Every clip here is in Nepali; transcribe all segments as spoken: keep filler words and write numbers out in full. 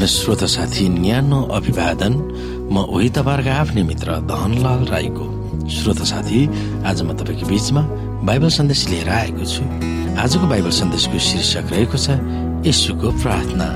आदरणीय श्रोता साथी, न्यानो अभिवादन। म उही तपाईहरुको आफ्नै मित्र धनलाल राईको। श्रोता साथी, आज म तपाईको बीचमा बाइबल सन्देश लिएर आएको छु। आजको बाइबल सन्देशको शीर्षक रहेको छ येशूको प्रार्थना।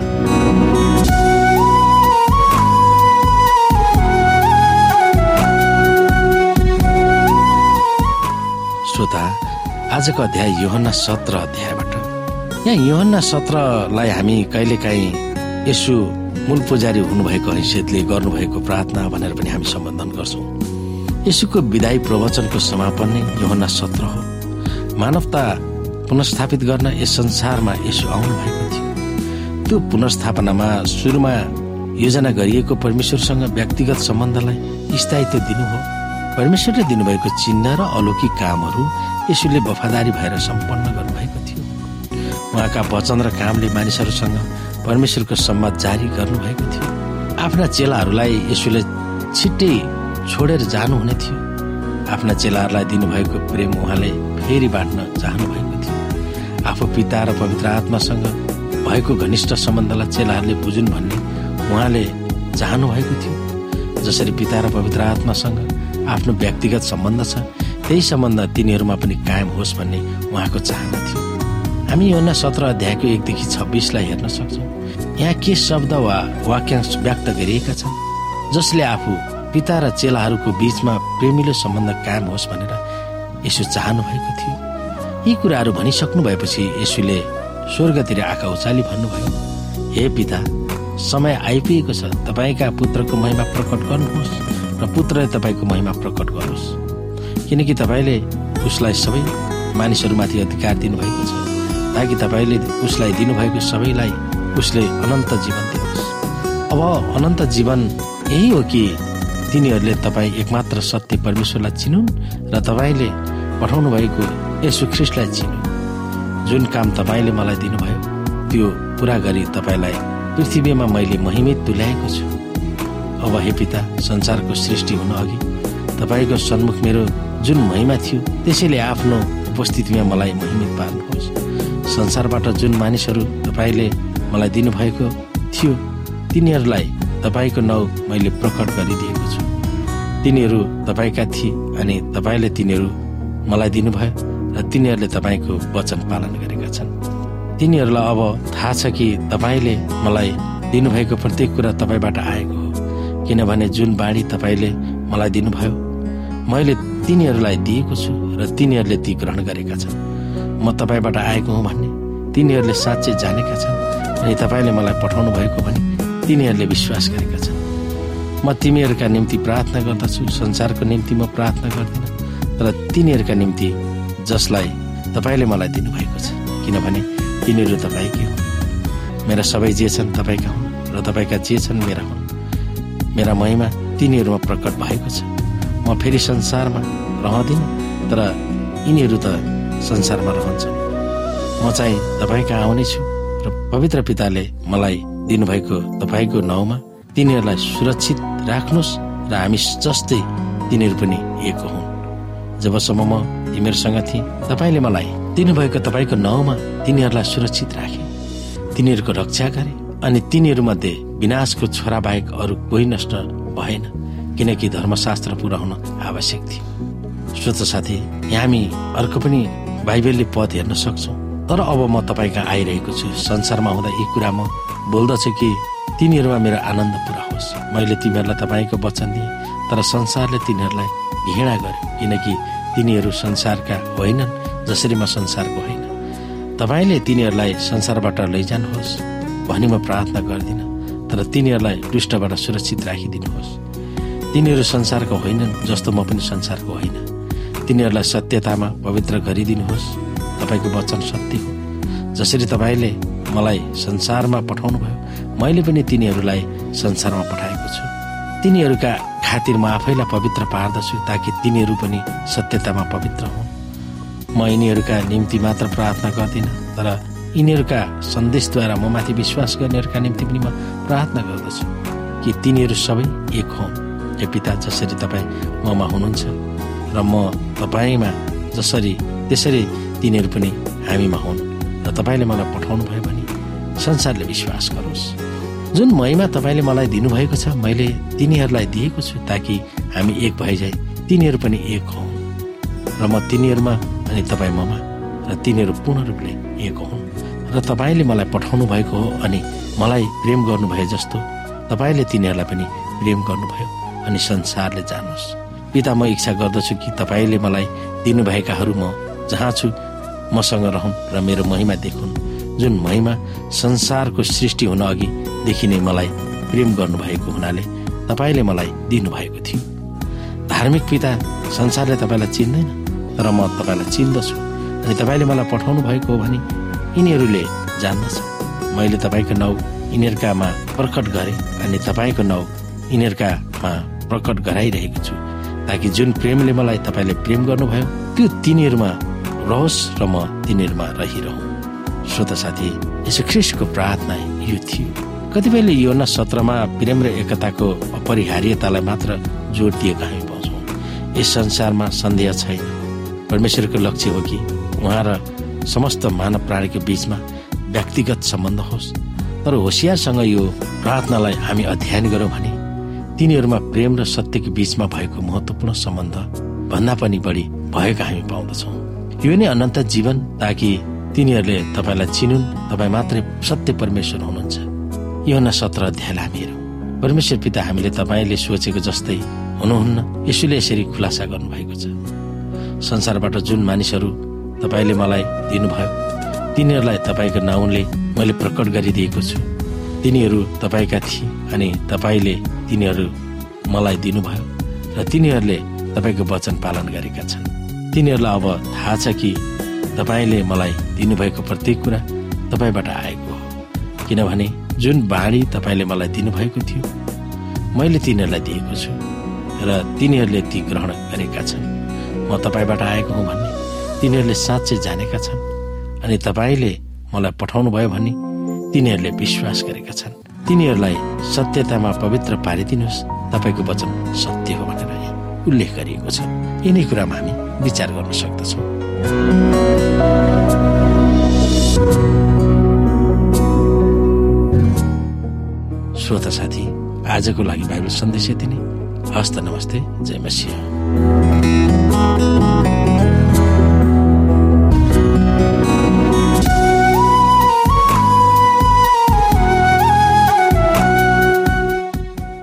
श्रोता, आजको अध्याय यूहन्ना सत्र अध्यायबाट। यहाँ यूहन्ना सत्रलाई हामी कहिलेकाहीँ येशू मूल पुजारी हुनुभएको हैसियतले गर्नुभएको प्रार्थना भनेर पनि हामी सम्बोधन गर्छौं। येशूको विदाई प्रवचनको समापन नै यूहन्ना सत्र हो। मानवता पुनर्स्थापित गर्न यस संसारमा येशू आउनु भएको थियो। त्यो पुनर्स्थापनामा सुरुमा योजना गरिएको परमेश्वरसँग व्यक्तिगत सम्बन्धलाई स्थायित्व दिनु हो। परमेश्वरले दिनुभएको चिन्ह र अलौकिक कामहरू येशूले वफादारी भएर सम्पन्न गर्नुभएको थियो। उहाँका वचन र कामले मानिसहरूसँग परमेश्वरको सम्वाद जारी गर्नुभएको थियो। आफ्ना चेलाहरूलाई येशूले छिट्टै छोडेर जानुहुने थियो। आफ्ना चेलाहरूलाई दिनुभएको प्रेम उहाँले फेरि बाँड्न चाहनुभएको थियो। आफू पिता र पवित्र आत्मासँग भएको घनिष्ठ सम्बन्धलाई चेलाहरूले बुझुन् भन्ने उहाँले चाहनुभएको थियो। जसरी पिता र पवित्र आत्मासँग आफ्नो व्यक्तिगत सम्बन्ध छ, त्यही सम्बन्ध तिनीहरूमा पनि कायम होस् भन्ने उहाँको चाहना थियो। हामी यूहन्ना सत्र अध्यायको एकदेखि छब्बीसलाई हेर्न सक्छौँ। यहाँ के शब्द वा वाक्यांश व्यक्त गरिएका छन् जसले आफू पिता र चेलाहरूको बीचमा प्रेमिलो सम्बन्ध कायम होस् भनेर येशू चाहनु भएको थियो। यी कुराहरू भनिसक्नु भएपछि येशूले स्वर्गतिर आँखा उचाली भन्नुभयो, हे पिता, समय आइपुगेको छ। तपाईँका पुत्रको महिमा प्रकट गर्नुहोस् र पुत्रले तपाईँको महिमा प्रकट गरोस्, किनकि तपाईँले उसलाई सबै मानिसहरूमाथि अधिकार दिनुभएको छ, ताकि तपाईँले उसलाई दिनुभएको सबैलाई उसले अनन्त जीवन दिनुहोस्। अब अनन्त जीवन यही हो कि तिनीहरूले तपाईँ एकमात्र सत्य परमेश्वरलाई चिनुन् र तपाईँले पठाउनु भएको येशू ख्रीष्टलाई चिनुन्। जुन काम तपाईँले मलाई दिनुभयो त्यो पुरा गरी तपाईँलाई पृथ्वीमा मैले महिमित तुल्याएको छु। अब हे पिता, संसारको सृष्टि हुन अघि तपाईँको सन्मुख मेरो जुन महिमा थियो त्यसैले आफ्नो उपस्थितिमा मलाई महिमित पार्नुहोस्। संसारबाट जुन मानिसहरू तपाईँले मलाई दिनुभएको थियो तिनीहरूलाई तपाईँको नाउँ मैले प्रकट गरिदिएको छु। तिनीहरू तपाईँका थिए अनि तपाईँले तिनीहरू मलाई दिनुभयो र तिनीहरूले तपाईँको वचन पालन गरेका छन्। तिनीहरूलाई अब थाहा छ कि तपाईँले मलाई दिनुभएको प्रत्येक कुरा तपाईँबाट आएको हो, किनभने जुन बाणी तपाईँले मलाई दिनुभयो मैले तिनीहरूलाई दिएको छु र तिनीहरूले ती ग्रहण गरेका छन्। म तपाईँबाट आएको हुँ भन्ने तिनीहरूले साँच्चै जानेका छन् अनि तपाईँले मलाई पठाउनु भएको भने तिनीहरूले विश्वास गरेका छन्। म तिमीहरूका निम्ति प्रार्थना गर्दछु, संसारको निम्ति म प्रार्थना गर्दिन, तर तिनीहरूका निम्ति जसलाई तपाईँले मलाई दिनुभएको छ, किनभने तिनीहरू तपाईँकै हुन्। मेरा सबै जे छन् तपाईँका हुन् र तपाईँका जे छन् मेरा हुन्। मेरा महिमा तिनीहरूमा प्रकट भएको छ। म फेरि संसारमा रहँदिन, तर यिनीहरू त संसारमा रहन्छन्। म चाहिँ तपाईँका आउने छु र पवित्र पिताले मलाई दिनुभएको तपाईँको नाउँमा तिनीहरूलाई सुरक्षित राख्नुहोस् र हामी जस्तै तिनीहरू पनि एक हुन्। जबसम्म म तिमीहरूसँग थिएँ तपाईँले मलाई दिनुभएको तपाईँको नाउँमा तिनीहरूलाई सुरक्षित राखे, तिनीहरूको रक्षा गरे अनि तिनीहरूमध्ये विनाशको छोरा बाहेक अरू कोही नष्ट भएन, किनकि धर्मशास्त्र पूरा हुन आवश्यक थियो। श्रोता साथी, यहाँ हामी अर्को पनि बाइबलले पद हेर्न सक्छौँ। तर अब म तपाईँका आइरहेको छु। संसारमा हुँदा यी कुरा म बोल्दछु कि तिनीहरूमा मेरो आनन्द पूरा होस्। मैले तिमीहरूलाई तपाईँको वचन दिएँ, तर संसारले तिनीहरूलाई घृणा गर्यो, किनकि तिनीहरू संसारका होइनन् जसरी म संसारको होइन। तपाईँले तिनीहरूलाई संसारबाट लैजानुहोस् भनी म प्रार्थना गर्दिनँ, तर तिनीहरूलाई दुष्टबाट सुरक्षित राखिदिनुहोस्। तिनीहरू संसारको होइनन् जस्तो म पनि संसारको होइन। तिनीहरूलाई सत्यतामा पवित्र गरिदिनुहोस्। तपाईँको वचन सत्य हो। जसरी तपाईँले मलाई संसारमा पठाउनु भयो, मैले पनि तिनीहरूलाई संसारमा पठाएको छु। तिनीहरूका खातिर म आफैलाई पवित्र पार्दछु, ताकि तिनीहरू पनि सत्यतामा पवित्र हुन्। म यिनीहरूका निम्ति मात्र प्रार्थना गर्दिनँ, तर यिनीहरूका सन्देशद्वारा म माथि विश्वास गर्नेहरूका निम्ति पनि म प्रार्थना गर्दछु कि तिनीहरू सबै एक हुन्। हे पिता, जसरी तपाईँ ममा हुनुहुन्छ र म तपाईँमा जसरी त्यसरी तिनीहरू पनि हामीमा हुन् र तपाईँले मलाई पठाउनु भयो भने संसारले विश्वास गरोस्। जुन महिमा तपाईँले मलाई दिनुभएको छ मैले तिनीहरूलाई दिएको छु, ताकि हामी एक भइजाए तिनीहरू पनि एक हौ र म तिनीहरूमा अनि तपाईँ ममा र तिनीहरू पूर्ण रूपले एक हुन्। र तपाईँले मलाई पठाउनु भएको हो अनि मलाई प्रेम गर्नुभयो जस्तो तपाईँले तिनीहरूलाई पनि प्रेम गर्नुभयो अनि संसारले जानोस्। पिता, म इच्छा गर्दछु कि तपाईँले मलाई दिनुभएकाहरू म जहाँ छु मसँग रहन् र मेरो महिमा देखुन्, जुन महिमा संसारको सृष्टि हुन अघिदेखि नै मलाई प्रेम गर्नुभएको हुनाले तपाईँले मलाई दिनुभएको थियो। धार्मिक पिता, संसारले तपाईँलाई चिन्दैन तर म तपाईँलाई चिन्दछु अनि तपाईँले मलाई पठाउनु भएको हो भने यिनीहरूले जान्दछ। मैले तपाईँको नाउँ यिनीहरूकामा प्रकट गरेँ अनि तपाईँको नाउँ यिनीहरूकामा प्रकट गराइरहेको छु, ताकि जुन प्रेमले मलाई तपाईँले प्रेम गर्नुभयो त्यो तिनीहरूमा रहोस् र म तिनीहरूमा रहिरहँ। श्रोता साथी, यसो ख्रीष्टको प्रार्थना यो थियो। कतिपयले यूहन्ना सत्रमा प्रेम र एकताको अपरिहार्यतालाई मात्र जोड दिएका हामी पाउँछौँ। यस संसारमा सन्देह छैन, परमेश्वरको लक्ष्य हो कि उहाँ र समस्त मानव प्राणीको बीचमा व्यक्तिगत सम्बन्ध होस्। तर होसियारसँग यो प्रार्थनालाई हामी अध्ययन गरौँ भने तिनीहरूमा प्रेम र सत्यको बीचमा भएको महत्त्वपूर्ण सम्बन्ध भन्दा पनि बढी भएको हामी पाउँदछौँ। यो नै अनन्त जीवन, ताकि तिनीहरूले तपाईँलाई चिनुन्, तपाईँ मात्रै सत्य परमेश्वर हुनुहुन्छ। यूहन्ना सत्र अध्यायलाई हामी हेरौँ। परमेश्वर पिता, हामीले तपाईँले सोचेको जस्तै हुनुहुन्न, यसुले यसरी खुलासा गर्नुभएको छ। संसारबाट जुन मानिसहरू तपाईँले मलाई दिनुभयो तिनीहरूलाई तपाईँको नाउँले मैले प्रकट गरिदिएको छु। तिनीहरू तपाईँका थिए अनि तपाईँले तिनीहरू मलाई दिनुभयो र तिनीहरूले तपाईँको वचन पालन गरेका छन्। तिनीहरूलाई अब थाहा छ कि तपाईँले मलाई दिनुभएको प्रत्येक कुरा तपाईँबाट आएको हो, किनभने जुन बाणी तपाईँले मलाई दिनुभएको थियो मैले तिनीहरूलाई दिएको छु र तिनीहरूले ती ग्रहण गरेका छन्। म तपाईँबाट आएको हुँ भन्ने तिनीहरूले साँच्चै जानेका छन् अनि तपाईँले मलाई पठाउनु भयो भने तिनीहरूले विश्वास गरेका छन्। तिनीहरूलाई सत्यतामा पवित्र पारिदिनुहोस्, तपाईँको वचन सत्य हो भनेर उल्लेख गरिएको छ। यिनै कुरामा हामी विचार गर्न सक्दछौँ। श्रोता साथी, आजको लागि बाइबल सन्देश यति नै। हस्त नमस्ते, जय मसीह।